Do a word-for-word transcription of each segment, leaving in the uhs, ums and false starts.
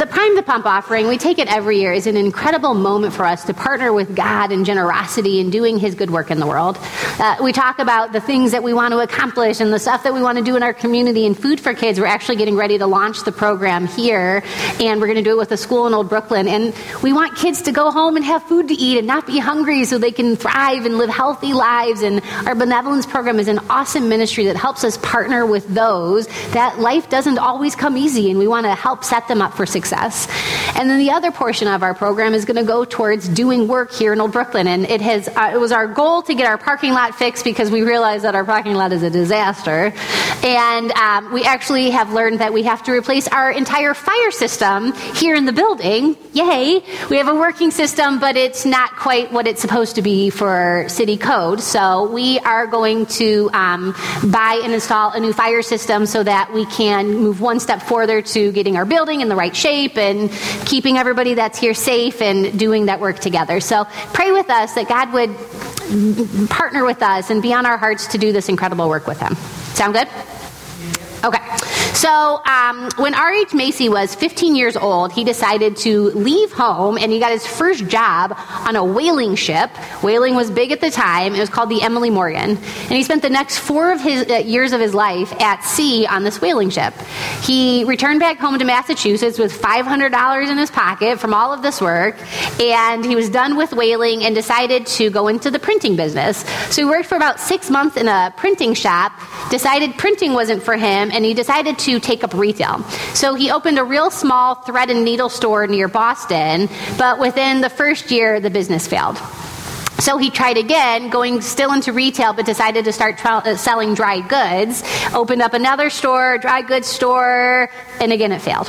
The Prime the Pump offering, we take it every year, is an incredible moment for us to partner with God in generosity and doing His good work in the world. Uh, we talk about the things that we want to accomplish and the stuff that we want to do in our community. And Food for Kids, we're actually getting ready to launch the program here, and we're going to do it with a school in Old Brooklyn. And we want kids to go home and have food to eat and not be hungry so they can thrive and live healthy lives. And our benevolence program is an awesome ministry that helps us partner with those that life doesn't always come easy, and we want to help set them up for success. And then the other portion of our program is going to go towards doing work here in Old Brooklyn. And it has uh, it was our goal to get our parking lot fixed because we realized that our parking lot is a disaster. And um, we actually have learned that we have to replace our entire fire system here in the building. Yay! We have a working system, but it's not quite what it's supposed to be for city code. So we are going to um, buy and install a new fire system so that we can move one step further to getting our building in the right shape and keeping everybody that's here safe and doing that work together. So pray with us that God would partner with us and be on our hearts to do this incredible work with Him. Sound good? Okay. So um, when R H Macy was fifteen years old, he decided to leave home, and he got his first job on a whaling ship. Whaling was big at the time. It was called the Emily Morgan. And he spent the next four of his uh, years of his life at sea on this whaling ship. He returned back home to Massachusetts with five hundred dollars in his pocket from all of this work, and he was done with whaling and decided to go into the printing business. So he worked for about six months in a printing shop, decided printing wasn't for him, and he decided to take up retail. So he opened a real small thread and needle store near Boston, but within the first year, the business failed. So he tried again, going still into retail, but decided to start tra- selling dry goods, opened up another store, dry goods store, and again it failed.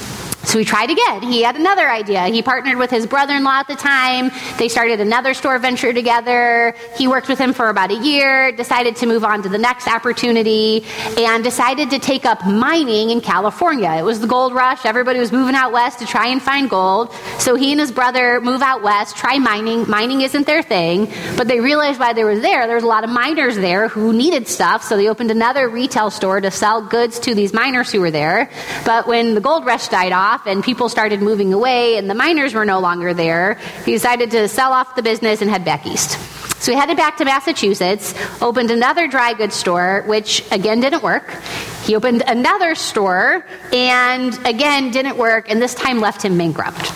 So he tried again. He had another idea. He partnered with his brother-in-law at the time. They started another store venture together. He worked with him for about a year, decided to move on to the next opportunity, and decided to take up mining in California. It was the gold rush. Everybody was moving out west to try and find gold. So he and his brother move out west, try mining. Mining isn't their thing, but they realized while they were there, there was a lot of miners there who needed stuff, so they opened another retail store to sell goods to these miners who were there. But when the gold rush died off, and people started moving away and the miners were no longer there, he decided to sell off the business and head back east. So he headed back to Massachusetts, opened another dry goods store, which again didn't work. He opened another store and again didn't work, and this time left him bankrupt.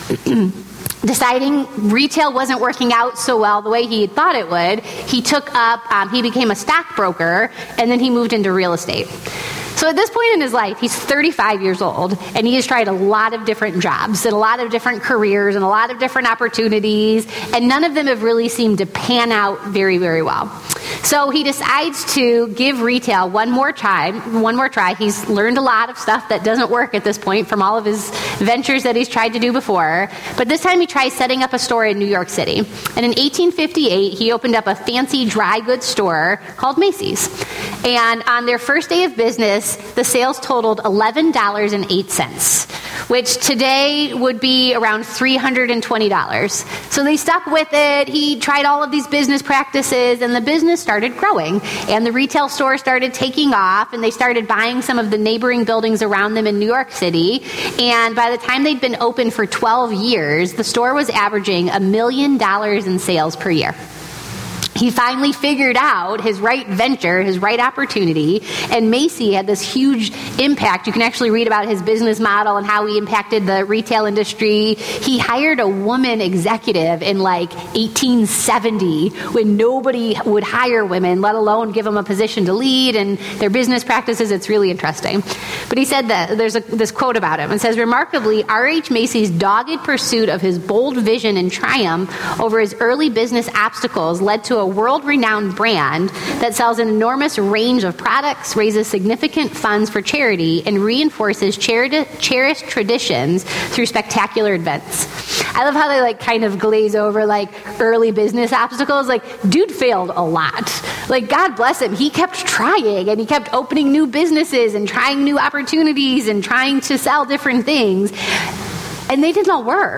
Deciding retail wasn't working out so well the way he had thought it would, he took up, um, he became a stockbroker, and then he moved into real estate. So at this point in his life, he's thirty-five years old, and he has tried a lot of different jobs and a lot of different careers and a lot of different opportunities, and none of them have really seemed to pan out very, very well. So he decides to give retail one more try. One more try. He's learned a lot of stuff that doesn't work at this point from all of his ventures that he's tried to do before. But this time he tries setting up a store in New York City. And in eighteen fifty-eight, he opened up a fancy dry goods store called Macy's. And on their first day of business, the sales totaled eleven dollars and eight cents, which today would be around three hundred twenty dollars. So they stuck with it. He tried all of these business practices, and the business started growing. And the retail store started taking off, and they started buying some of the neighboring buildings around them in New York City. And by the time they'd been open for twelve years, the store was averaging a million dollars in sales per year. He finally figured out his right venture, his right opportunity, and Macy had this huge impact. You can actually read about his business model and how he impacted the retail industry. He hired a woman executive in like eighteen seventy when nobody would hire women, let alone give them a position to lead and their business practices. It's really interesting. But he said that there's a, this quote about him. It says, remarkably, R H Macy's dogged pursuit of his bold vision and triumph over his early business obstacles led to a world-renowned brand that sells an enormous range of products, raises significant funds for charity, and reinforces cheri- cherished traditions through spectacular events. I love how they like kind of glaze over like early business obstacles. Like, dude failed a lot. Like, God bless him. He kept trying, and he kept opening new businesses and trying new opportunities and trying to sell different things. And they did not work.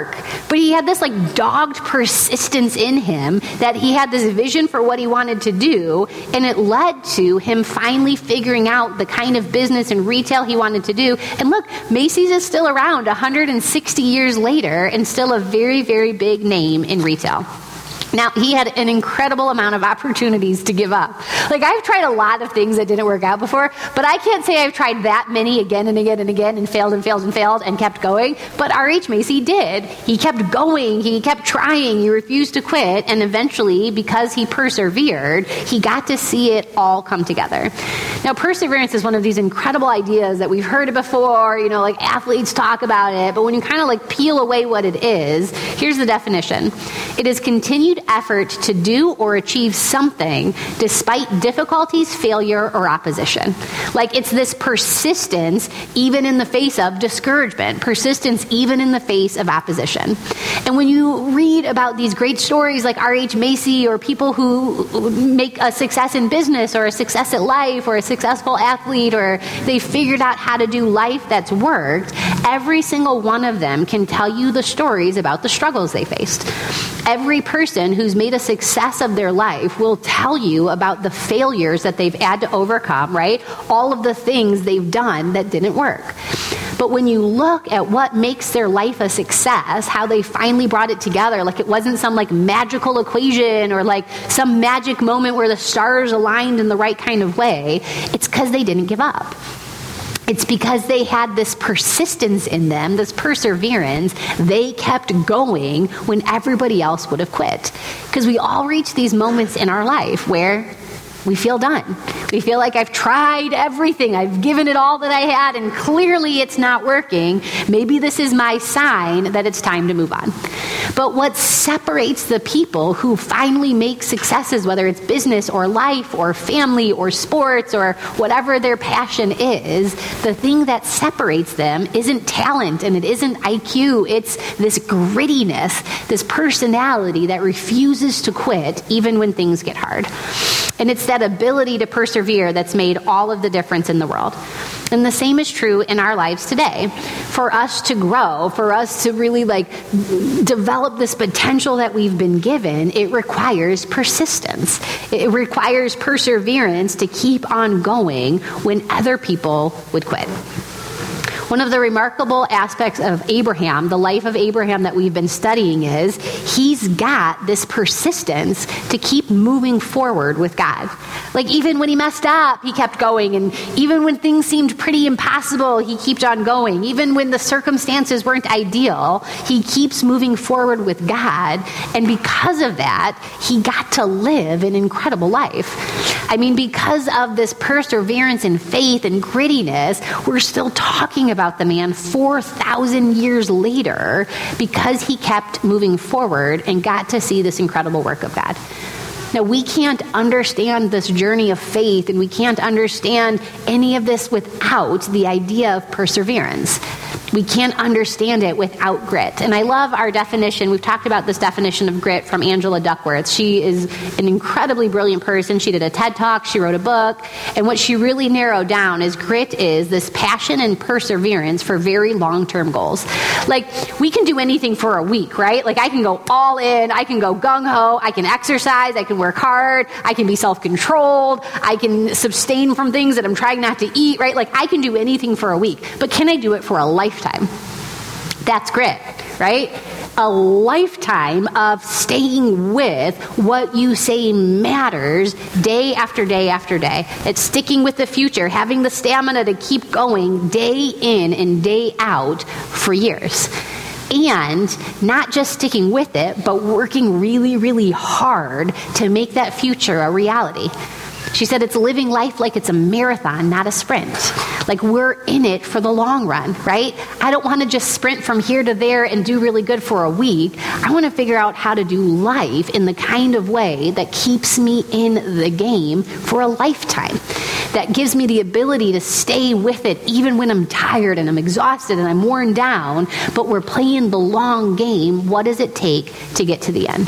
But he had this like dogged persistence in him that he had this vision for what he wanted to do, and it led to him finally figuring out the kind of business and retail he wanted to do. And look, Macy's is still around one hundred sixty years later and still a very, very big name in retail. Now, he had an incredible amount of opportunities to give up. Like, I've tried a lot of things that didn't work out before, but I can't say I've tried that many again and again and again and failed and failed and failed and kept going. But R H Macy did. He kept going. He kept trying. He refused to quit. And eventually, because he persevered, he got to see it all come together. Now, perseverance is one of these incredible ideas that we've heard before. You know, like athletes talk about it. But when you kind of like peel away what it is, here's the definition. It is continued effort to do or achieve something despite difficulties, failure, or opposition. Like, it's this persistence even in the face of discouragement, persistence even in the face of opposition. And when you read about these great stories like R H Macy or people who make a success in business or a success at life or a successful athlete or they figured out how to do life that's worked, every single one of them can tell you the stories about the struggles they faced. Every person who's made a success of their life will tell you about the failures that they've had to overcome, right? All of the things they've done that didn't work. But when you look at what makes their life a success, how they finally brought it together, like it wasn't some like magical equation or like some magic moment where the stars aligned in the right kind of way, it's because they didn't give up. It's because they had this persistence in them, this perseverance. They kept going when everybody else would have quit. Because we all reach these moments in our life where we feel done. We feel like I've tried everything. I've given it all that I had, and clearly it's not working. Maybe this is my sign that it's time to move on. But what separates the people who finally make successes, whether it's business or life or family or sports or whatever their passion is, the thing that separates them isn't talent and it isn't I Q. It's this grittiness, this personality that refuses to quit even when things get hard. And it's that ability to persevere that's made all of the difference in the world. And the same is true in our lives today. For us to grow, for us to really like develop this potential that we've been given, it requires persistence. It requires perseverance to keep on going when other people would quit. One of the remarkable aspects of Abraham, the life of Abraham that we've been studying, is he's got this persistence to keep moving forward with God. Like even when he messed up, he kept going. And even when things seemed pretty impossible, he kept on going. Even when the circumstances weren't ideal, he keeps moving forward with God. And because of that, he got to live an incredible life. I mean, because of this perseverance and faith and grittiness, we're still talking about the man four thousand years later because he kept moving forward and got to see this incredible work of God. Now, we can't understand this journey of faith, and we can't understand any of this without the idea of perseverance. We can't understand it without grit. And I love our definition. We've talked about this definition of grit from Angela Duckworth. She is an incredibly brilliant person. She did a TED Talk. She wrote a book. And what she really narrowed down is grit is this passion and perseverance for very long-term goals. Like, we can do anything for a week, right? Like, I can go all in. I can go gung-ho. I can exercise. I can work hard. I can be self-controlled. I can abstain from things that I'm trying not to eat, right? Like, I can do anything for a week. But can I do it for a lifetime? That's grit, right? A lifetime of staying with what you say matters day after day after day. It's sticking with the future, having the stamina to keep going day in and day out for years. And not just sticking with it, but working really, really hard to make that future a reality. She said it's living life like it's a marathon, not a sprint. Like we're in it for the long run, right? I don't want to just sprint from here to there and do really good for a week. I want to figure out how to do life in the kind of way that keeps me in the game for a lifetime. That gives me the ability to stay with it even when I'm tired and I'm exhausted and I'm worn down, but we're playing the long game. What does it take to get to the end?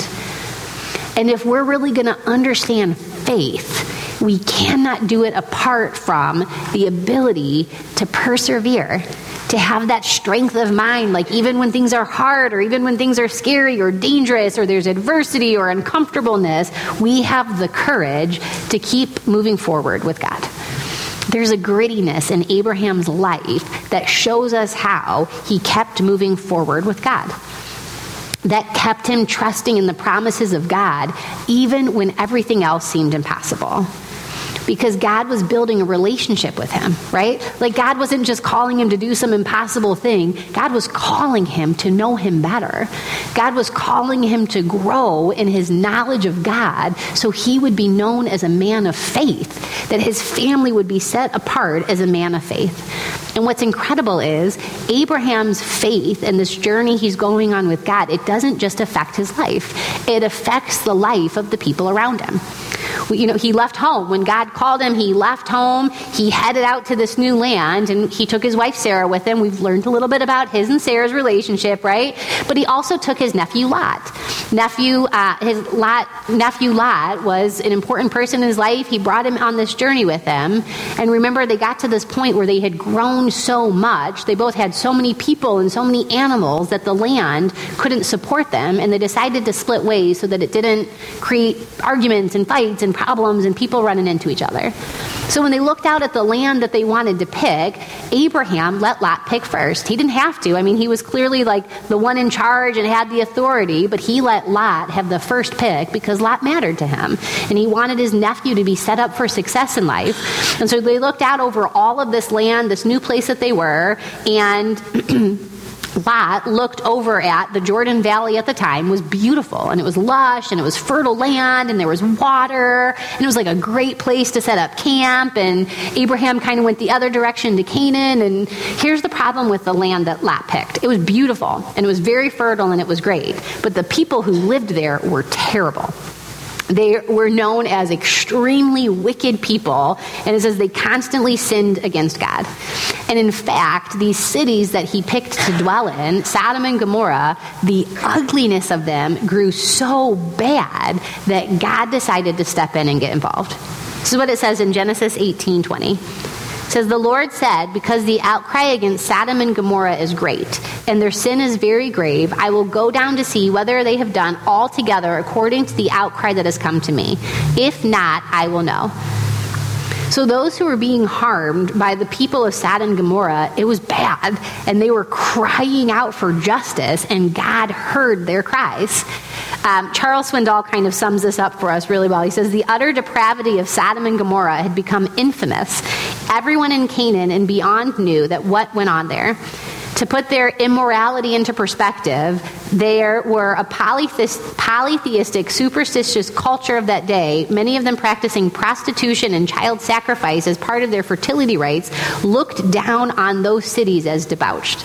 And if we're really going to understand faith, we cannot do it apart from the ability to persevere, to have that strength of mind, like even when things are hard or even when things are scary or dangerous or there's adversity or uncomfortableness, we have the courage to keep moving forward with God. There's a grittiness in Abraham's life that shows us how he kept moving forward with God, that kept him trusting in the promises of God even when everything else seemed impossible. Because God was building a relationship with him, right? Like God wasn't just calling him to do some impossible thing. God was calling him to know him better. God was calling him to grow in his knowledge of God so he would be known as a man of faith, that his family would be set apart as a man of faith. And what's incredible is Abraham's faith and this journey he's going on with God, it doesn't just affect his life. It affects the life of the people around him. You know, he left home. When God called him, he left home. He headed out to this new land, and he took his wife Sarah with him. We've learned a little bit about his and Sarah's relationship, right? But he also took his nephew Lot. Nephew, uh, his Lot, nephew Lot was an important person in his life. He brought him on this journey with him. And remember, they got to this point where they had grown so much. They both had so many people and so many animals that the land couldn't support them, and they decided to split ways so that it didn't create arguments and fights and problems and people running into each other. So when they looked out at the land that they wanted to pick, Abraham let Lot pick first. He didn't have to. I mean, he was clearly like the one in charge and had the authority, but he let Lot have the first pick because Lot mattered to him. And he wanted his nephew to be set up for success in life. And so they looked out over all of this land, this new place that they were, and Lot looked over at the Jordan Valley at the time, was beautiful, and it was lush, and it was fertile land, and there was water, and it was like a great place to set up camp, and Abraham kind of went the other direction to Canaan, and here's the problem with the land that Lot picked. It was beautiful, and it was very fertile, and it was great, but the people who lived there were terrible. They were known as extremely wicked people, and it says they constantly sinned against God. And in fact, these cities that he picked to dwell in, Sodom and Gomorrah, the ugliness of them grew so bad that God decided to step in and get involved. This is what it says in Genesis eighteen twenty. It says, the Lord said, because the outcry against Sodom and Gomorrah is great, and their sin is very grave, I will go down to see whether they have done altogether according to the outcry that has come to me. If not, I will know. So those who were being harmed by the people of Sodom and Gomorrah, it was bad, and they were crying out for justice, and God heard their cries. Um, Charles Swindoll kind of sums this up for us really well. He says, the utter depravity of Sodom and Gomorrah had become infamous. Everyone in Canaan and beyond knew that what went on there. To put their immorality into perspective, there were a polytheist, polytheistic, superstitious culture of that day, many of them practicing prostitution and child sacrifice as part of their fertility rites, looked down on those cities as debauched.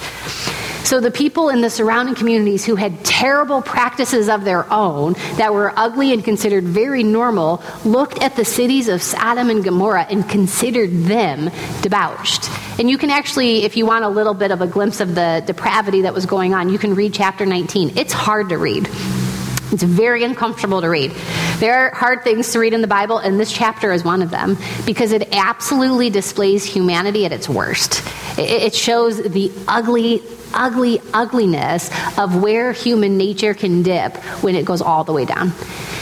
So the people in the surrounding communities who had terrible practices of their own that were ugly and considered very normal looked at the cities of Sodom and Gomorrah and considered them debauched. And you can actually, if you want a little bit of a glimpse of the depravity that was going on, you can read chapter nineteen. It's hard to read. It's very uncomfortable to read. There are hard things to read in the Bible, and this chapter is one of them, because it absolutely displays humanity at its worst. It shows the ugly, ugly, ugliness of where human nature can dip when it goes all the way down.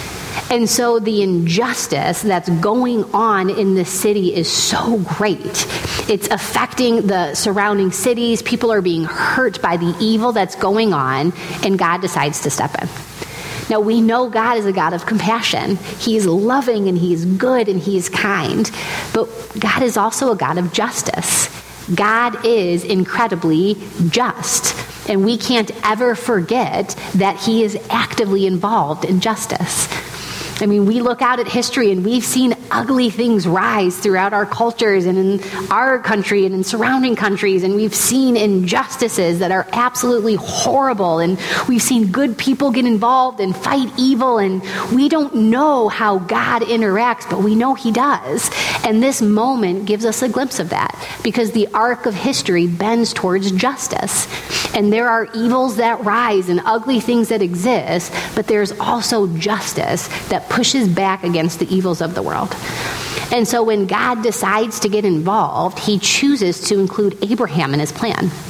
And so the injustice that's going on in this city is so great. It's affecting the surrounding cities. People are being hurt by the evil that's going on, and God decides to step in. Now, we know God is a God of compassion. He's loving, and He's good, and He's kind. But God is also a God of justice. God is incredibly just, and we can't ever forget that He is actively involved in justice. I mean, we look out at history and we've seen ugly things rise throughout our cultures and in our country and in surrounding countries, and we've seen injustices that are absolutely horrible, and we've seen good people get involved and fight evil, and we don't know how God interacts, but we know He does. And this moment gives us a glimpse of that, because the arc of history bends towards justice. And there are evils that rise and ugly things that exist, but there's also justice that pushes back against the evils of the world. And so when God decides to get involved, He chooses to include Abraham in His plan.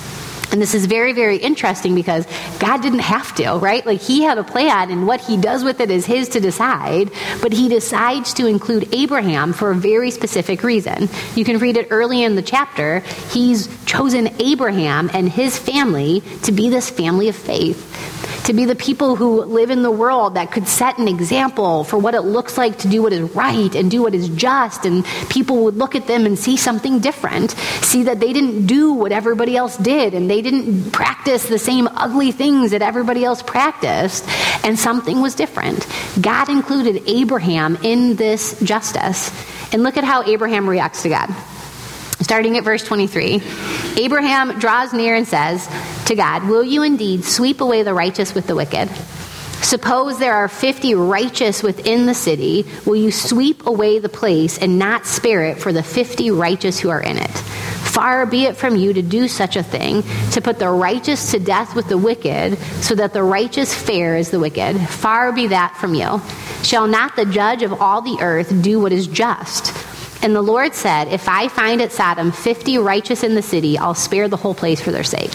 And this is very, very interesting because God didn't have to, right? Like he had a plan and what he does with it is his to decide, but he decides to include Abraham for a very specific reason. You can read it early in the chapter. He's chosen Abraham and his family to be this family of faith, to be the people who live in the world that could set an example for what it looks like to do what is right and do what is just, and people would look at them and see something different, see that they didn't do what everybody else did, and they didn't practice the same ugly things that everybody else practiced, and something was different. God included Abraham in this justice. And look at how Abraham reacts to God. Starting at verse twenty-three, Abraham draws near and says to God, "Will you indeed sweep away the righteous with the wicked? Suppose there are fifty righteous within the city. Will you sweep away the place and not spare it for the fifty righteous who are in it? Far be it from you to do such a thing, to put the righteous to death with the wicked, so that the righteous fare as the wicked. Far be that from you. Shall not the judge of all the earth do what is just?" And the Lord said, "If I find at Sodom fifty righteous in the city, I'll spare the whole place for their sake."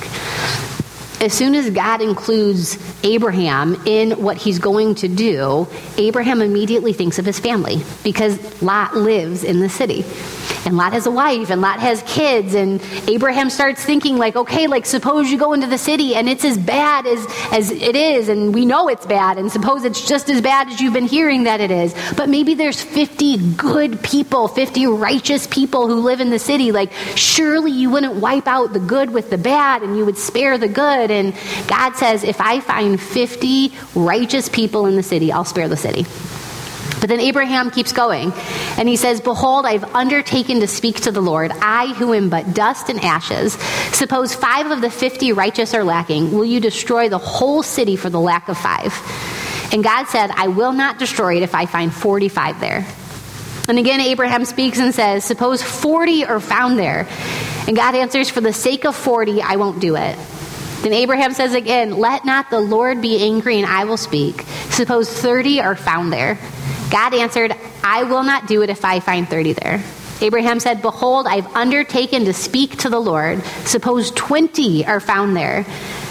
As soon as God includes Abraham in what he's going to do, Abraham immediately thinks of his family because Lot lives in the city. And Lot has a wife, and Lot has kids, and Abraham starts thinking like, okay, like suppose you go into the city and it's as bad as, as it is, and we know it's bad, and suppose it's just as bad as you've been hearing that it is. But maybe there's fifty good people, fifty righteous people who live in the city. Like, surely you wouldn't wipe out the good with the bad, and you would spare the good. And God says, if I find fifty righteous people in the city, I'll spare the city. But then Abraham keeps going, and he says, "Behold, I've undertaken to speak to the Lord, I who am but dust and ashes. Suppose five of the fifty righteous are lacking. Will you destroy the whole city for the lack of five?" And God said, "I will not destroy it if I find forty-five there." And again, Abraham speaks and says, "Suppose forty are found there." And God answers, "For the sake of forty, I won't do it." Then Abraham says again, "Let not the Lord be angry, and I will speak. Suppose thirty are found there." God answered, "I will not do it if I find thirty there." Abraham said, "Behold, I've undertaken to speak to the Lord. Suppose twenty are found there."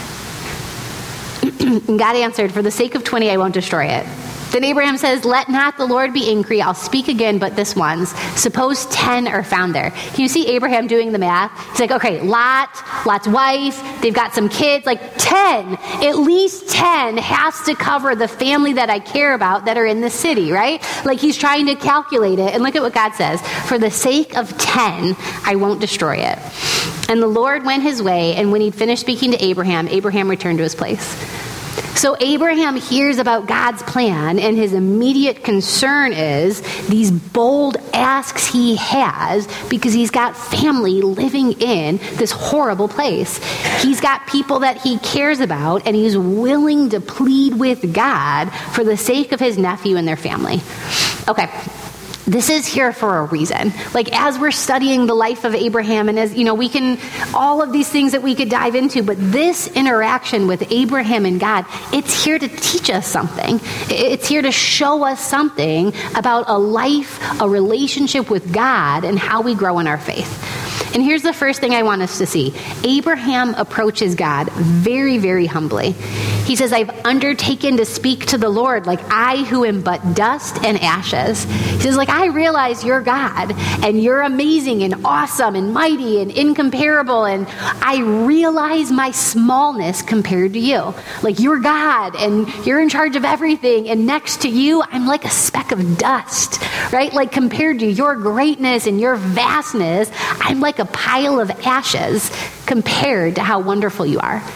And God answered, "For the sake of twenty, I won't destroy it." Then Abraham says, "Let not the Lord be angry. I'll speak again, but this once. Suppose ten are found there." Can you see Abraham doing the math? He's like, okay, Lot, Lot's wife, they've got some kids, like ten, at least ten has to cover the family that I care about that are in the city, right? Like he's trying to calculate it. And look at what God says. "For the sake of ten, I won't destroy it." And the Lord went his way, and when he'd finished speaking to Abraham, Abraham returned to his place. So Abraham hears about God's plan, and his immediate concern is these bold asks he has because he's got family living in this horrible place. He's got people that he cares about, and he's willing to plead with God for the sake of his nephew and their family. Okay. This is here for a reason. Like as we're studying the life of Abraham, and as you know, we can, all of these things that we could dive into, but this interaction with Abraham and God, it's here to teach us something. It's here to show us something about a life, a relationship with God, and how we grow in our faith. And here's the first thing I want us to see. Abraham approaches God very, very humbly. He says, "I've undertaken to speak to the Lord, like I who am but dust and ashes." He says, like, I realize you're God, and you're amazing and awesome and mighty and incomparable, and I realize my smallness compared to you. Like, you're God, and you're in charge of everything, and next to you, I'm like a speck of dust, right? Like, compared to your greatness and your vastness, I'm like a pile of ashes compared to how wonderful you are.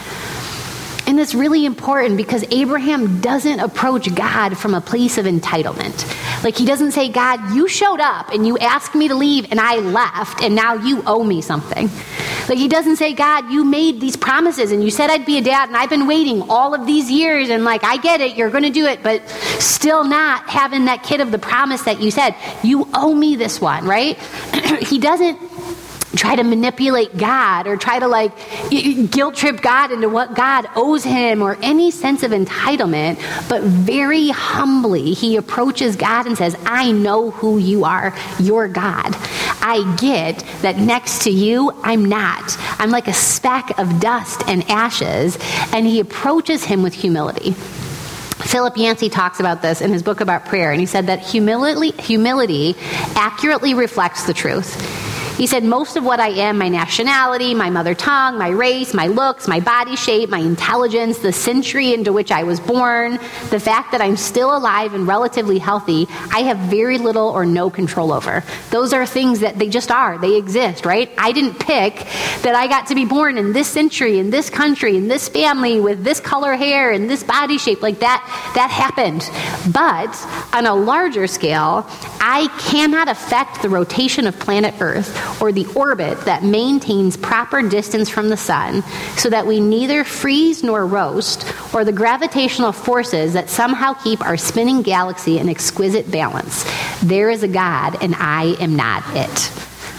And it's really important because Abraham doesn't approach God from a place of entitlement. Like he doesn't say, "God, you showed up and you asked me to leave and I left and now you owe me something." Like he doesn't say, "God, you made these promises and you said I'd be a dad and I've been waiting all of these years and like, I get it, you're going to do it, but still not having that kid of the promise that you said. You owe me this one," right? He doesn't try to manipulate God or try to like guilt trip God into what God owes him or any sense of entitlement, but very humbly he approaches God and says, I know who you are. You're God. I get that next to you, I'm not. I'm like a speck of dust and ashes. And he approaches him with humility. Philip Yancey talks about this in his book about prayer, and he said that humility, humility accurately reflects the truth. He said, most of what I am, my nationality, my mother tongue, my race, my looks, my body shape, my intelligence, the century into which I was born, the fact that I'm still alive and relatively healthy, I have very little or no control over. Those are things that they just are. They exist, right? I didn't pick that I got to be born in this century, in this country, in this family, with this color hair, and this body shape. Like that, that happened. But on a larger scale, I cannot affect the rotation of planet Earth or the orbit that maintains proper distance from the sun so that we neither freeze nor roast, or the gravitational forces that somehow keep our spinning galaxy in exquisite balance. There is a God, and I am not it.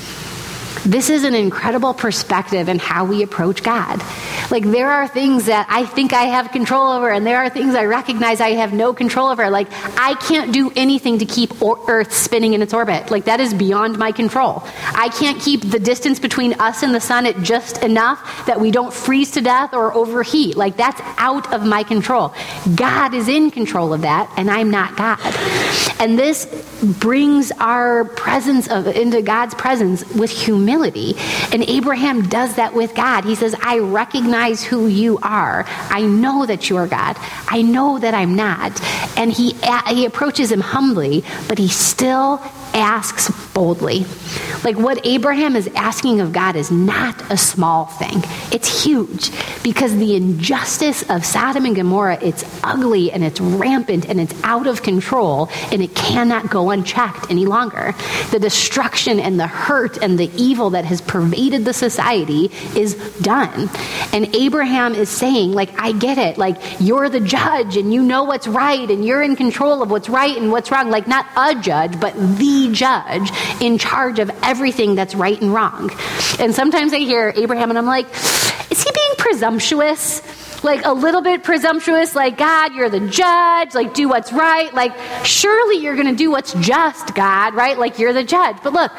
This is an incredible perspective in how we approach God. Like, there are things that I think I have control over, and there are things I recognize I have no control over. Like, I can't do anything to keep Earth spinning in its orbit. Like, that is beyond my control. I can't keep the distance between us and the sun at just enough that we don't freeze to death or overheat. Like, that's out of my control. God is in control of that, and I'm not God. And this brings our presence of, into God's presence with humility. And Abraham does that with God. He says, I recognize who you are. I know that you are God. I know that I'm not. And he, he approaches him humbly, but he still asks boldly. Like, what Abraham is asking of God is not a small thing. It's huge, because the injustice of Sodom and Gomorrah, it's ugly and it's rampant and it's out of control, and it cannot go unchecked any longer. The destruction and the hurt and the evil that has pervaded the society is done. And Abraham is saying, like, I get it. Like, you're the judge and you know what's right and you're in control of what's right and what's wrong. Like, not a judge, but the judge in charge of everything that's right and wrong. And sometimes I hear Abraham and I'm like, is he being presumptuous? Like, a little bit presumptuous, like, God, you're the judge, like, do what's right. Like, surely you're going to do what's just, God, right? Like, you're the judge. But look,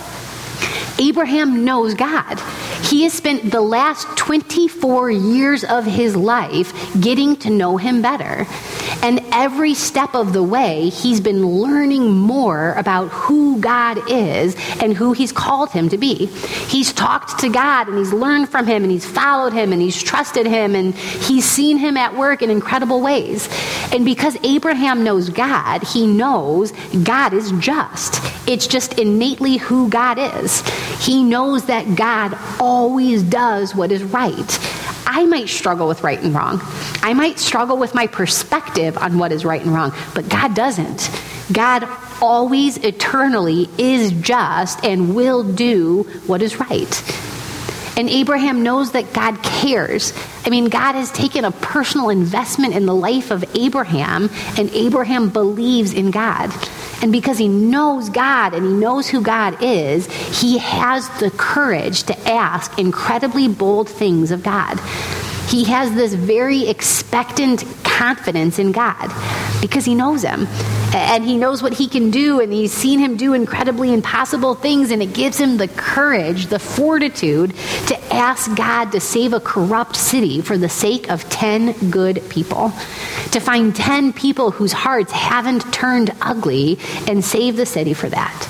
Abraham knows God. He has spent the last twenty-four years of his life getting to know him better. And every step of the way, he's been learning more about who God is and who he's called him to be. He's talked to God and he's learned from him and he's followed him and he's trusted him and he's seen him at work in incredible ways. And because Abraham knows God, he knows God is just. It's just innately who God is. He knows that God always does what is right. I might struggle with right and wrong. I might struggle with my perspective on what is right and wrong, but God doesn't. God always eternally is just and will do what is right. And Abraham knows that God cares. I mean, God has taken a personal investment in the life of Abraham, and Abraham believes in God. And because he knows God and he knows who God is, he has the courage to ask incredibly bold things of God. He has this very expectant confidence in God because he knows him. And he knows what he can do, and he's seen him do incredibly impossible things, and it gives him the courage, the fortitude to ask God to save a corrupt city for the sake of ten good people. To find ten people whose hearts haven't turned ugly and save the city for that.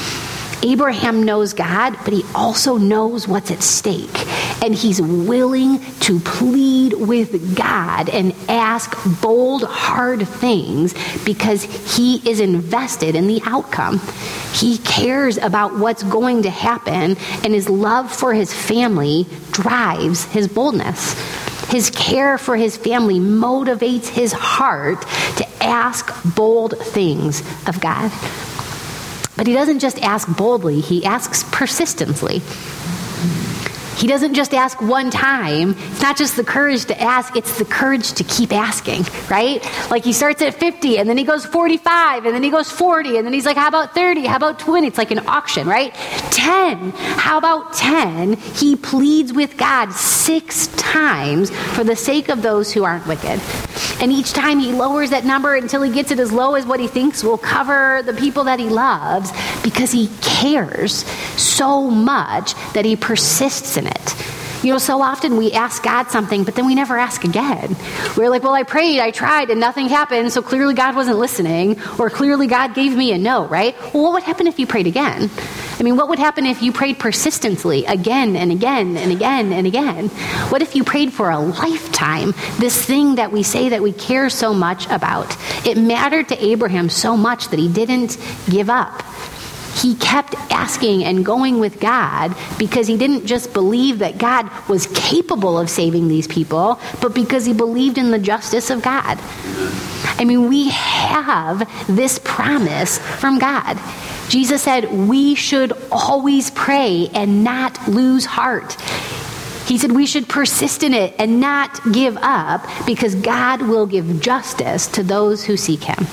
Abraham knows God, but he also knows what's at stake. And he's willing to plead with God and ask bold, hard things because he is invested in the outcome. He cares about what's going to happen, and his love for his family drives his boldness. His care for his family motivates his heart to ask bold things of God. But he doesn't just ask boldly, he asks persistently. He doesn't just ask one time. It's not just the courage to ask, it's the courage to keep asking, right? Like he starts at fifty, and then he goes forty-five, and then he goes forty, and then he's like, how about thirty? How about twenty? It's like an auction, right? ten. How about ten? He pleads with God six times for the sake of those who aren't wicked. And each time he lowers that number until he gets it as low as what he thinks will cover the people that he loves, because he cares so much that he persists in it. You know, so often we ask God something, but then we never ask again. We're like, well, I prayed, I tried, and nothing happened, so clearly God wasn't listening, or clearly God gave me a no, right? Well, what would happen if you prayed again? I mean, what would happen if you prayed persistently again and again and again and again? What if you prayed for a lifetime, this thing that we say that we care so much about? It mattered to Abraham so much that he didn't give up. He kept asking and going with God because he didn't just believe that God was capable of saving these people, but because he believed in the justice of God. I mean, we have this promise from God. Jesus said we should always pray and not lose heart. He said we should persist in it and not give up, because God will give justice to those who seek him.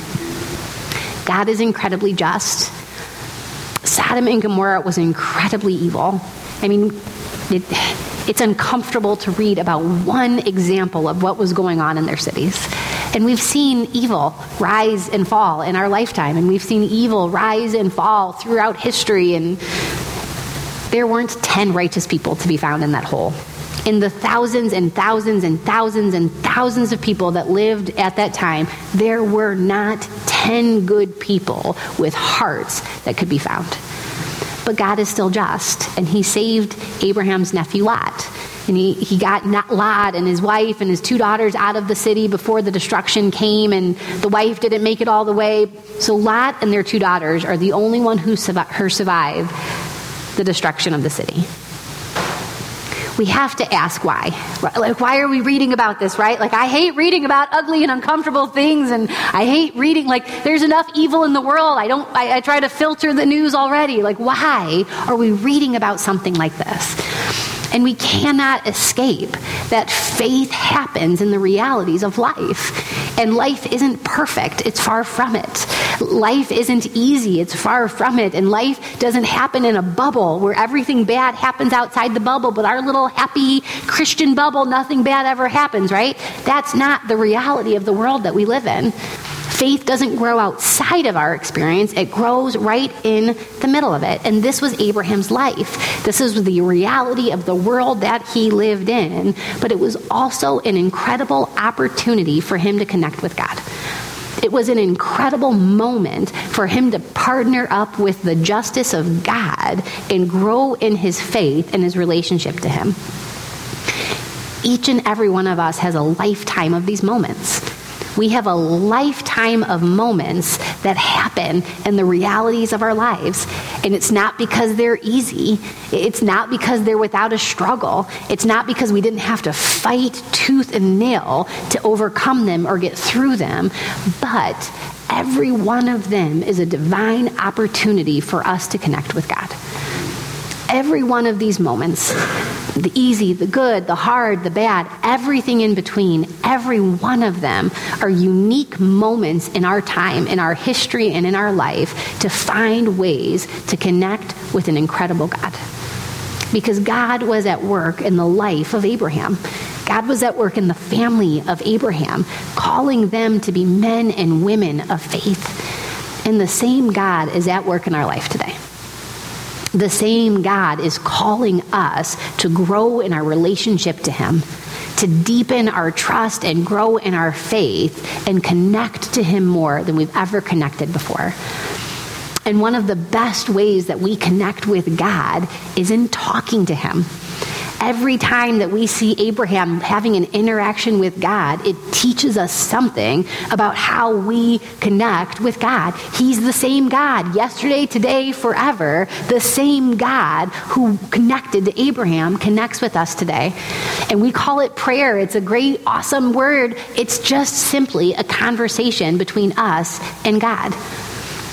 God is incredibly just. Sodom and Gomorrah was incredibly evil. I mean, it, it's uncomfortable to read about one example of what was going on in their cities. And we've seen evil rise and fall in our lifetime, and we've seen evil rise and fall throughout history, and there weren't ten righteous people to be found in that hole. In the thousands and thousands and thousands and thousands of people that lived at that time, there were not ten good people with hearts that could be found. But God is still just, and he saved Abraham's nephew Lot. And he, he got Lot and his wife and his two daughters out of the city before the destruction came, and the wife didn't make it all the way. So Lot and their two daughters are the only one who survived the destruction of the city. We have to ask why. Like, why are we reading about this, right? Like, I hate reading about ugly and uncomfortable things, and I hate reading, like, there's enough evil in the world. I don't, I, I try to filter the news already. Like, why are we reading about something like this? And we cannot escape that faith happens in the realities of life. And life isn't perfect. It's far from it. Life isn't easy. It's far from it. And life doesn't happen in a bubble where everything bad happens outside the bubble, but our little happy Christian bubble, nothing bad ever happens, right? That's not the reality of the world that we live in. Faith doesn't grow outside of our experience. It grows right in the middle of it. And this was Abraham's life. This is the reality of the world that he lived in. But it was also an incredible opportunity for him to connect with God. It was an incredible moment for him to partner up with the justice of God and grow in his faith and his relationship to him. Each and every one of us has a lifetime of these moments. We have a lifetime of moments that happen in the realities of our lives. And it's not because they're easy. It's not because they're without a struggle. It's not because we didn't have to fight tooth and nail to overcome them or get through them. But every one of them is a divine opportunity for us to connect with God. Every one of these moments, the easy, the good, the hard, the bad, everything in between, every one of them are unique moments in our time, in our history, and in our life to find ways to connect with an incredible God. Because God was at work in the life of Abraham. God was at work in the family of Abraham, calling them to be men and women of faith. And the same God is at work in our life today. The same God is calling us to grow in our relationship to him, to deepen our trust and grow in our faith and connect to him more than we've ever connected before. And one of the best ways that we connect with God is in talking to him. Every time that we see Abraham having an interaction with God, it teaches us something about how we connect with God. He's the same God, yesterday, today, forever. The same God who connected to Abraham connects with us today. And we call it prayer. It's a great, awesome word. It's just simply a conversation between us and God.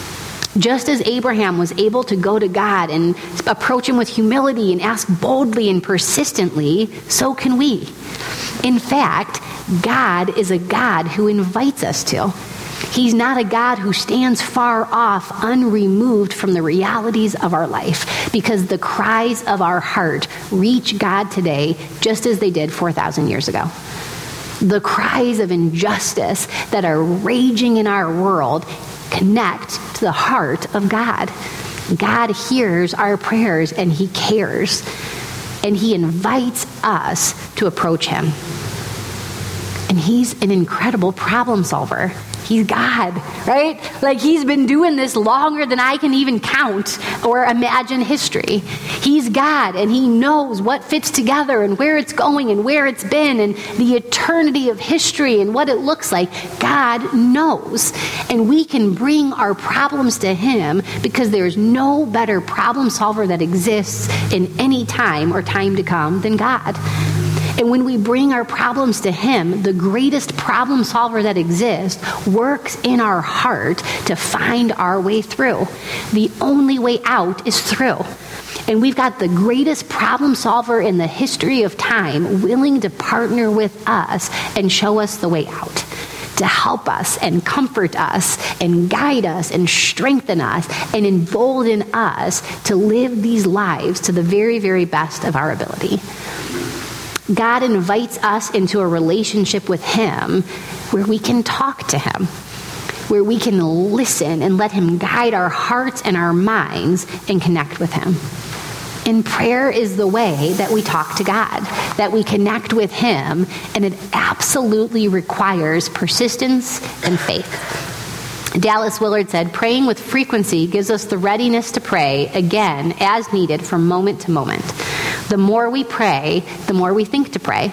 Just as Abraham was able to go to God and approach him with humility and ask boldly and persistently, so can we. In fact, God is a God who invites us to. He's not a God who stands far off, unremoved from the realities of our life, because the cries of our heart reach God today just as they did four thousand years ago. The cries of injustice that are raging in our world connect to the heart of God. God hears our prayers and he cares, and he invites us to approach him. And he's an incredible problem solver. He's God, right? Like, he's been doing this longer than I can even count or imagine history. He's God, and he knows what fits together and where it's going and where it's been and the eternity of history and what it looks like. God knows. And we can bring our problems to him because there's no better problem solver that exists in any time or time to come than God. And when we bring our problems to him, the greatest problem solver that exists works in our heart to find our way through. The only way out is through. And we've got the greatest problem solver in the history of time willing to partner with us and show us the way out, to help us and comfort us and guide us and strengthen us and embolden us to live these lives to the very, very best of our ability. God invites us into a relationship with him where we can talk to him, where we can listen and let him guide our hearts and our minds and connect with him. And prayer is the way that we talk to God, that we connect with him, and it absolutely requires persistence and faith. Dallas Willard said, praying with frequency gives us the readiness to pray again as needed from moment to moment. The more we pray, the more we think to pray.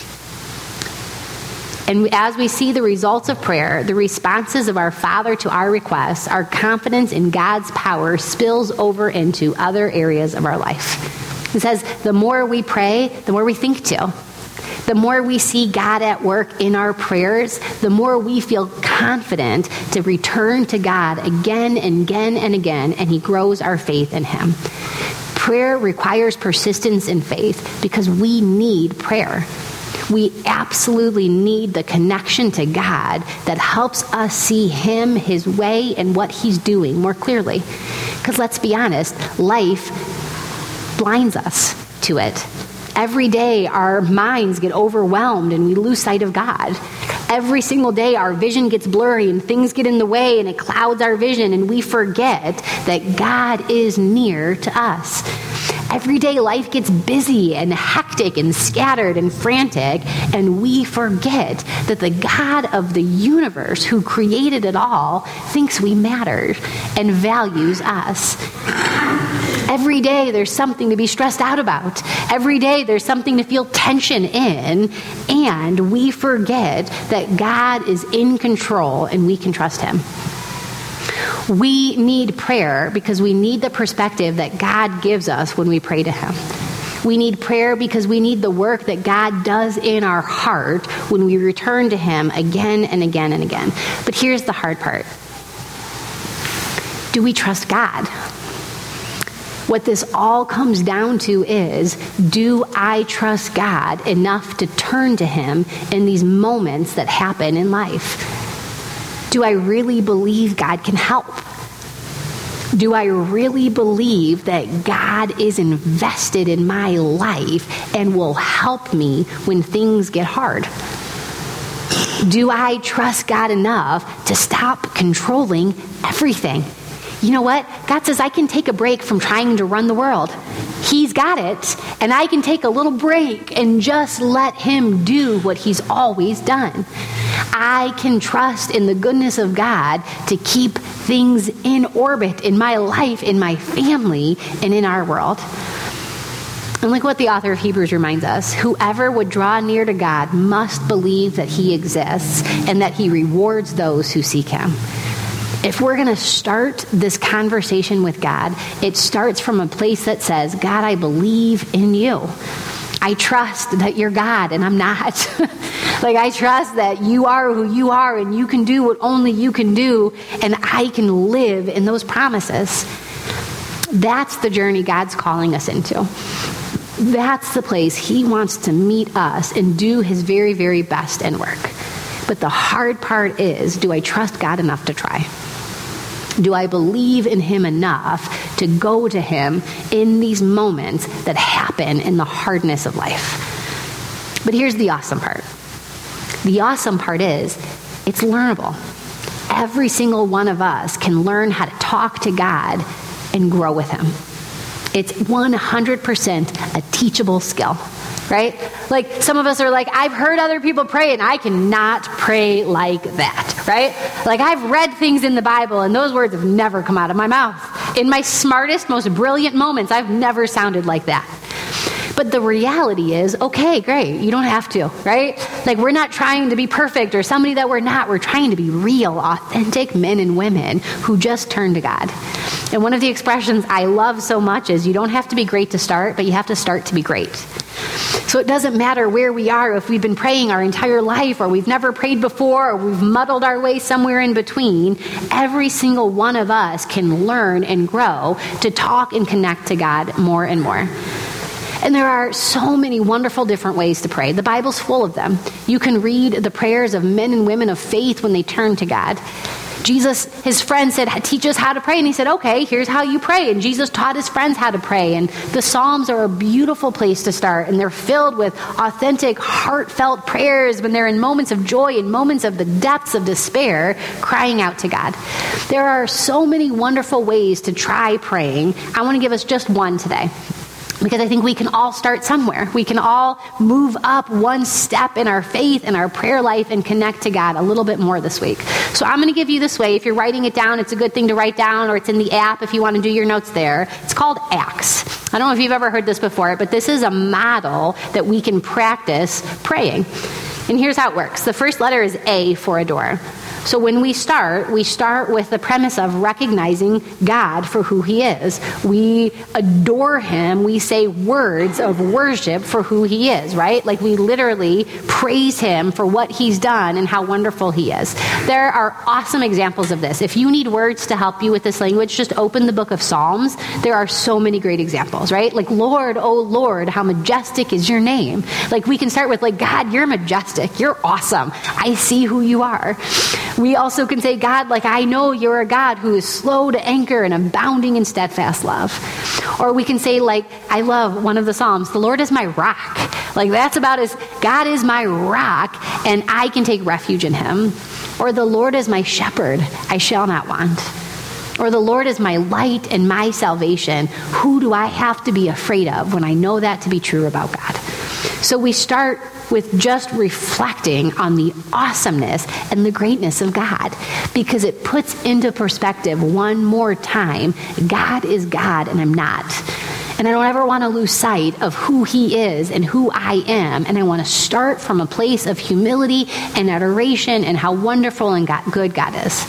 And as we see the results of prayer, the responses of our Father to our requests, our confidence in God's power spills over into other areas of our life. It says, the more we pray, the more we think to. The more we see God at work in our prayers, the more we feel confident to return to God again and again and again, and he grows our faith in him. Prayer requires persistence and faith because we need prayer. We absolutely need the connection to God that helps us see him, his way, and what he's doing more clearly. Because let's be honest, life blinds us to it. Every day our minds get overwhelmed and we lose sight of God. Every single day our vision gets blurry and things get in the way and it clouds our vision and we forget that God is near to us. Every day life gets busy and hectic and scattered and frantic, and we forget that the God of the universe who created it all thinks we matter and values us. Every day there's something to be stressed out about. Every day there's something to feel tension in, and we forget that God is in control and we can trust him. We need prayer because we need the perspective that God gives us when we pray to him. We need prayer because we need the work that God does in our heart when we return to him again and again and again. But here's the hard part. Do we trust God? What this all comes down to is, do I trust God enough to turn to him in these moments that happen in life? Do I really believe God can help? Do I really believe that God is invested in my life and will help me when things get hard? Do I trust God enough to stop controlling everything? You know what? God says I can take a break from trying to run the world. He's got it, and I can take a little break and just let him do what he's always done. I can trust in the goodness of God to keep things in orbit in my life, in my family, and in our world. And look what the author of Hebrews reminds us. Whoever would draw near to God must believe that he exists and that he rewards those who seek him. If we're going to start this conversation with God, it starts from a place that says, God, I believe in you. I trust that you're God and I'm not. Like, I trust that you are who you are and you can do what only you can do, and I can live in those promises. That's the journey God's calling us into. That's the place he wants to meet us and do his very, very best and work. But the hard part is, do I trust God enough to try? Do I believe in him enough to go to him in these moments that happen in the hardness of life? But here's the awesome part. The awesome part is, it's learnable. Every single one of us can learn how to talk to God and grow with him. It's one hundred percent a teachable skill, right? Like, some of us are like, I've heard other people pray and I cannot pray like that, right? Like, I've read things in the Bible and those words have never come out of my mouth. In my smartest, most brilliant moments, I've never sounded like that. But the reality is, okay, great, you don't have to, right? Like, we're not trying to be perfect or somebody that we're not. We're trying to be real, authentic men and women who just turn to God. And one of the expressions I love so much is, you don't have to be great to start, but you have to start to be great. So it doesn't matter where we are, if we've been praying our entire life, or we've never prayed before, or we've muddled our way somewhere in between. Every single one of us can learn and grow to talk and connect to God more and more. And there are so many wonderful different ways to pray. The Bible's full of them. You can read the prayers of men and women of faith when they turn to God. Jesus, his friend said, teach us how to pray. And he said, okay, here's how you pray. And Jesus taught his friends how to pray. And the Psalms are a beautiful place to start. And they're filled with authentic, heartfelt prayers when they're in moments of joy and moments of the depths of despair, crying out to God. There are so many wonderful ways to try praying. I want to give us just one today, because I think we can all start somewhere. We can all move up one step in our faith and our prayer life and connect to God a little bit more this week. So I'm going to give you this way. If you're writing it down, it's a good thing to write down, or it's in the app if you want to do your notes there. It's called ACTS. I don't know if you've ever heard this before, but this is a model that we can practice praying. And here's how it works. The first letter is A for adore. So when we start, we start with the premise of recognizing God for who he is. We adore him. We say words of worship for who he is, right? Like, we literally praise him for what he's done and how wonderful he is. There are awesome examples of this. If you need words to help you with this language, just open the book of Psalms. There are so many great examples, right? Like, Lord, oh Lord, how majestic is your name. Like, we can start with, like, God, you're majestic. You're awesome. I see who you are. We also can say, God, like, I know you're a God who is slow to anger and abounding in steadfast love. Or we can say, like, I love one of the Psalms, the Lord is my rock. Like, that's about as, God is my rock and I can take refuge in him. Or the Lord is my shepherd, I shall not want. Or the Lord is my light and my salvation. Who do I have to be afraid of when I know that to be true about God? So we start with just reflecting on the awesomeness and the greatness of God, because it puts into perspective one more time, God is God and I'm not. And I don't ever want to lose sight of who he is and who I am. And I want to start from a place of humility and adoration and how wonderful and God, good God is.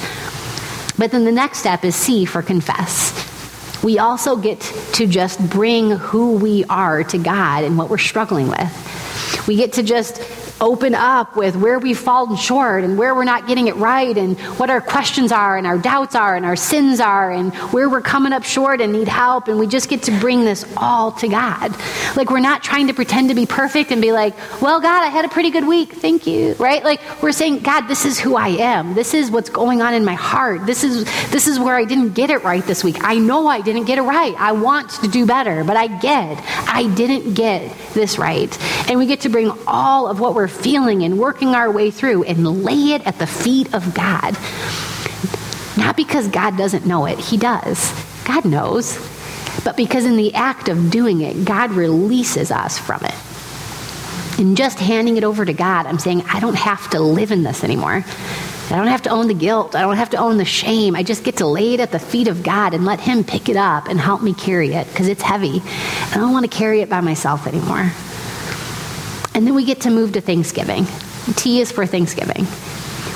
But then the next step is C for confess. We also get to just bring who we are to God and what we're struggling with. We get to just open up with where we've fallen short and where we're not getting it right and what our questions are and our doubts are and our sins are and where we're coming up short and need help. And we just get to bring this all to God. Like, we're not trying to pretend to be perfect and be like, well, God, I had a pretty good week. Thank you. Right? Like, we're saying, God, this is who I am. This is what's going on in my heart. This is, this is where I didn't get it right this week. I know I didn't get it right. I want to do better, but I get, I didn't get this right. And we get to bring all of what we're feeling and working our way through and lay it at the feet of God. Not because God doesn't know it. He does. God knows. But because in the act of doing it, God releases us from it. And just handing it over to God, I'm saying, I don't have to live in this anymore. I don't have to own the guilt. I don't have to own the shame. I just get to lay it at the feet of God and let him pick it up and help me carry it, because it's heavy. I don't want to carry it by myself anymore. And then we get to move to Thanksgiving. T is for Thanksgiving.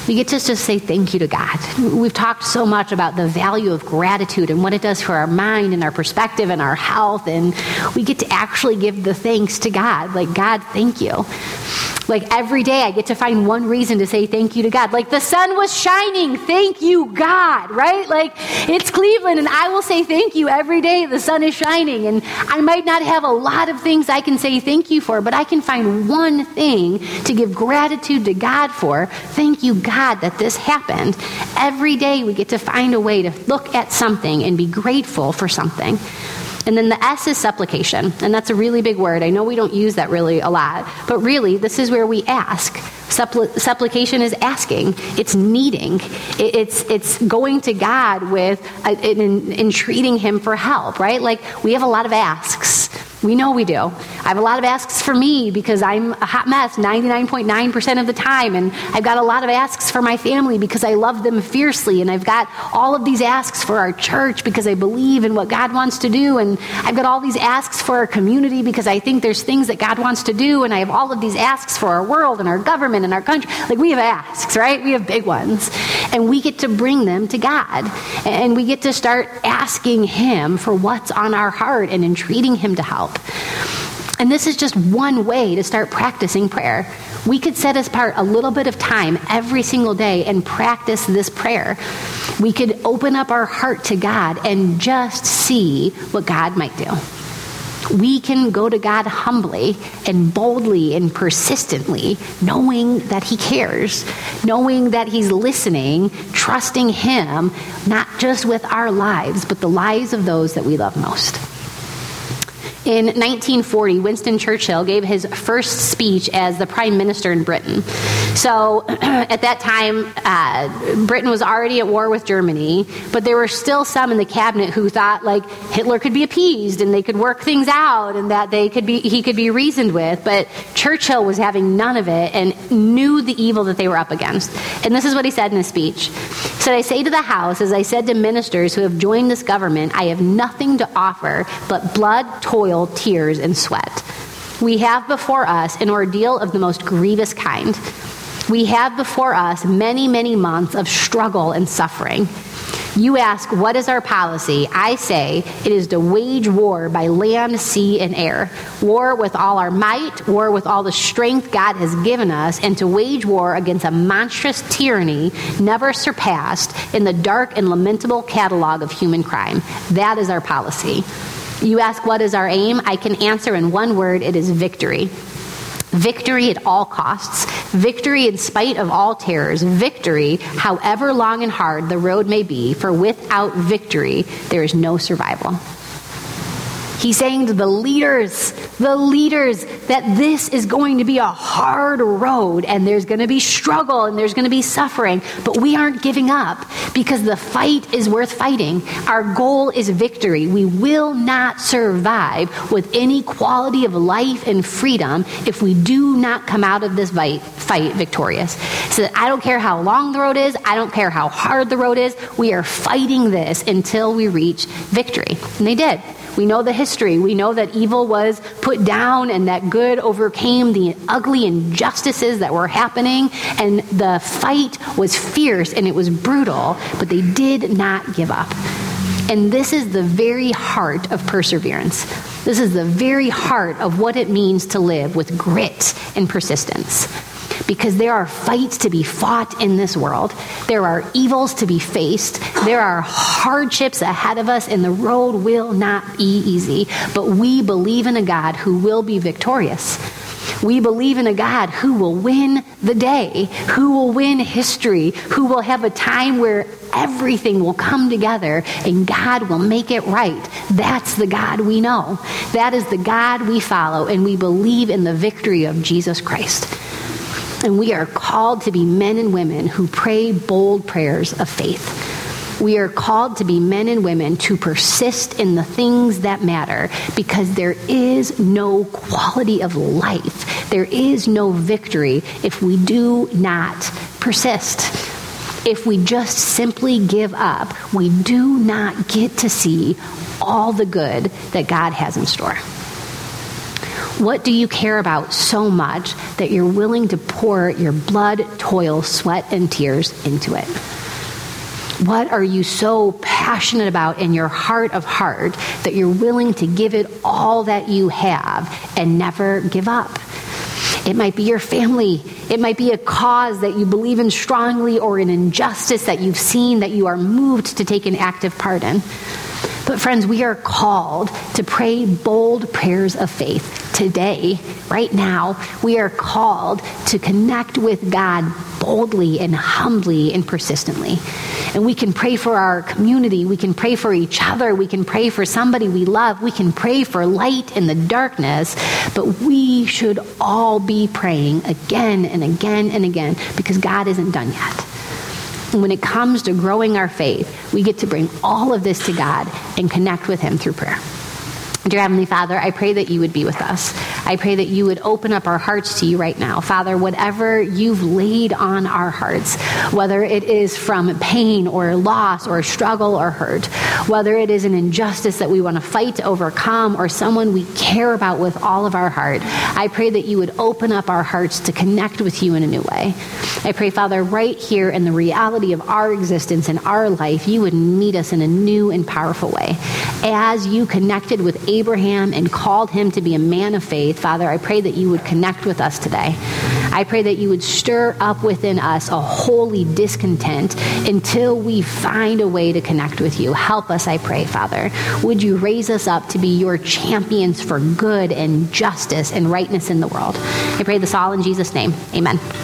We get to just say thank you to God. We've talked so much about the value of gratitude and what it does for our mind and our perspective and our health, and we get to actually give the thanks to God. Like, God, thank you. Like, every day I get to find one reason to say thank you to God. Like, the sun was shining. Thank you, God, right? Like, it's Cleveland, and I will say thank you every day the sun is shining. And I might not have a lot of things I can say thank you for, but I can find one thing to give gratitude to God for. Thank you, God, that this happened. Every day we get to find a way to look at something and be grateful for something. And then the S is supplication, and that's a really big word. I know we don't use that really a lot, but really this is where we ask. Suppl- supplication is asking. It's needing. It, it's it's going to God with uh, in, entreating Him for help, right? Like, we have a lot of asks. We know we do. I have a lot of asks for me because I'm a hot mess ninety-nine point nine percent of the time. And I've got a lot of asks for my family because I love them fiercely. And I've got all of these asks for our church because I believe in what God wants to do. And I've got all these asks for our community because I think there's things that God wants to do. And I have all of these asks for our world and our government and our country. Like, we have asks, right? We have big ones. And we get to bring them to God. And we get to start asking Him for what's on our heart and entreating Him to help. And this is just one way to start practicing prayer. We could set apart a little bit of time every single day and practice this prayer. We could open up our heart to God and just see what God might do. We can go to God humbly and boldly and persistently, knowing that He cares, knowing that He's listening, trusting Him, not just with our lives, but the lives of those that we love most. In nineteen forty, Winston Churchill gave his first speech as the Prime Minister in Britain. So at that time, uh, Britain was already at war with Germany, but there were still some in the cabinet who thought, like, Hitler could be appeased and they could work things out and that they could be he could be reasoned with. But Churchill was having none of it and knew the evil that they were up against. And this is what he said in his speech. He said, "I say to the House, as I said to ministers who have joined this government, I have nothing to offer but blood, toil, tears, and sweat. We have before us an ordeal of the most grievous kind. We have before us many, many months of struggle and suffering. You ask, what is our policy? I say, it is to wage war by land, sea, and air. War with all our might, war with all the strength God has given us, and to wage war against a monstrous tyranny never surpassed in the dark and lamentable catalog of human crime. That is our policy. You ask, what is our aim? I can answer in one word, it is victory. Victory at all costs. Victory in spite of all terrors. Victory, however long and hard the road may be, for without victory, there is no survival." He's saying to the leaders, the leaders, that this is going to be a hard road and there's going to be struggle and there's going to be suffering, but we aren't giving up because the fight is worth fighting. Our goal is victory. We will not survive with any quality of life and freedom if we do not come out of this fight, fight victorious. So I don't care how long the road is. I don't care how hard the road is. We are fighting this until we reach victory. And they did. We know the history. We know that evil was put down and that good overcame the ugly injustices that were happening. And the fight was fierce and it was brutal, but they did not give up. And this is the very heart of perseverance. This is the very heart of what it means to live with grit and persistence. Because there are fights to be fought in this world. There are evils to be faced. There are hardships ahead of us, and the road will not be easy. But we believe in a God who will be victorious. We believe in a God who will win the day, who will win history, who will have a time where everything will come together and God will make it right. That's the God we know. That is the God we follow, and we believe in the victory of Jesus Christ. And we are called to be men and women who pray bold prayers of faith. We are called to be men and women to persist in the things that matter, because there is no quality of life. There is no victory if we do not persist. If we just simply give up, we do not get to see all the good that God has in store. What do you care about so much that you're willing to pour your blood, toil, sweat, and tears into it? What are you so passionate about in your heart of heart that you're willing to give it all that you have and never give up? It might be your family. It might be a cause that you believe in strongly, or an injustice that you've seen that you are moved to take an active part in. But friends, we are called to pray bold prayers of faith today, right now. We are called to connect with God boldly and humbly and persistently. And we can pray for our community. We can pray for each other. We can pray for somebody we love. We can pray for light in the darkness. But we should all be praying again and again and again, because God isn't done yet. And when it comes to growing our faith, we get to bring all of this to God and connect with Him through prayer. Dear Heavenly Father, I pray that you would be with us. I pray that you would open up our hearts to you right now. Father, whatever you've laid on our hearts, whether it is from pain or loss or struggle or hurt, whether it is an injustice that we want to fight to overcome or someone we care about with all of our heart, I pray that you would open up our hearts to connect with you in a new way. I pray, Father, right here in the reality of our existence and our life, you would meet us in a new and powerful way. As you connected with Abraham and called him to be a man of faith, Father, I pray that you would connect with us today. I pray that you would stir up within us a holy discontent until we find a way to connect with you. Help us, I pray, Father. Would you raise us up to be your champions for good and justice and rightness in the world? I pray this all in Jesus' name. Amen.